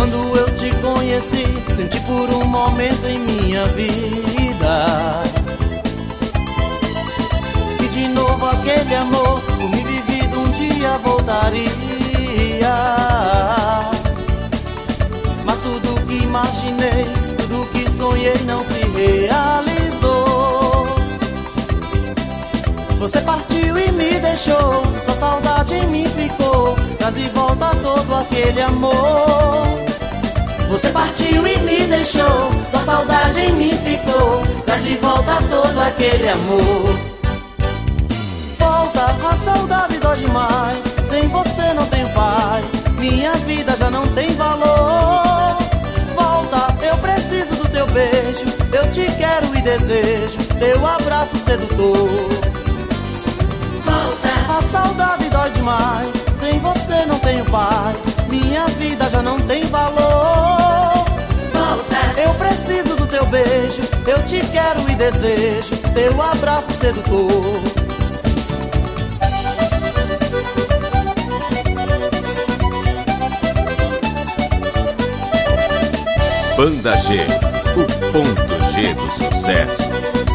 Quando eu te conheci, senti por um momento em minha vida que de novo aquele amor por mim vivido um dia voltaria. Mas tudo que imaginei, tudo que sonhei não se realizou. Você partiu e me deixou, só saudade em mim ficou. Traz de volta todo aquele amor. Você partiu e me deixou, só saudade em mim ficou. Traz de volta todo aquele amor. Volta, a saudade dói demais. Sem você não tenho paz, minha vida já não tem valor. Volta, eu preciso do teu beijo, eu te quero e desejo teu abraço sedutor. A saudade dói demais, sem você não tenho paz, minha vida já não tem valor. Volta. Eu preciso do teu beijo, eu te quero e desejo teu abraço sedutor. Banda G, o ponto G do sucesso.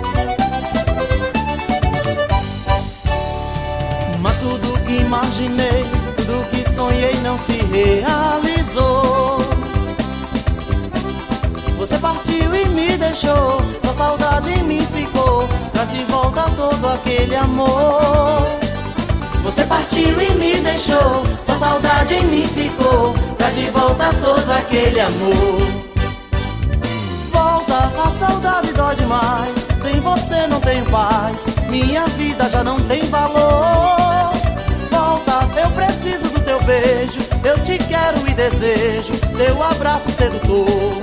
Mas tudo que imaginei, tudo que sonhei não se realizou. Você partiu e me deixou, só saudade em mim ficou. Traz de volta todo aquele amor. Você partiu e me deixou, só saudade em mim ficou. Traz de volta todo aquele amor. Volta, a saudade dói demais, sem você não tenho paz, minha vida já não tem valor. Volta, eu preciso do teu beijo, eu te quero e desejo teu abraço sedutor.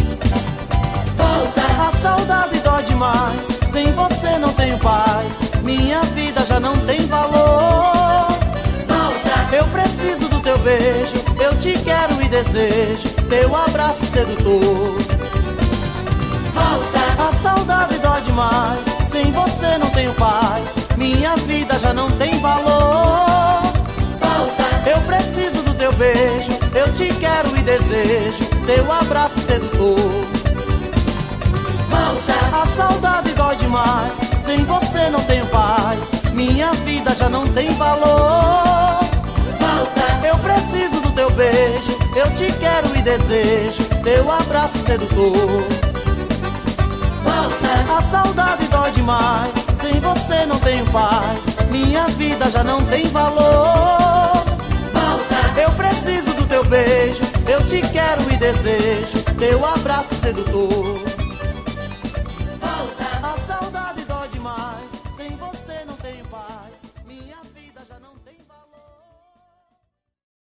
Volta, a saudade dói demais, sem você não tenho paz, minha vida já não tem valor. Volta, eu preciso do teu beijo, eu te quero e desejo teu abraço sedutor. Volta, a saudade dói demais, sem você não tenho paz, minha vida já não tem valor. Volta, eu preciso do teu beijo, eu te quero e desejo teu abraço sedutor. Volta, a saudade dói demais, sem você não tenho paz, minha vida já não tem valor. Volta, eu preciso do teu beijo, eu te quero e desejo teu abraço sedutor. Volta, a saudade dói demais, sem você não tenho paz, minha vida já não tem valor. Volta, eu preciso do teu beijo, eu te quero e desejo teu abraço sedutor.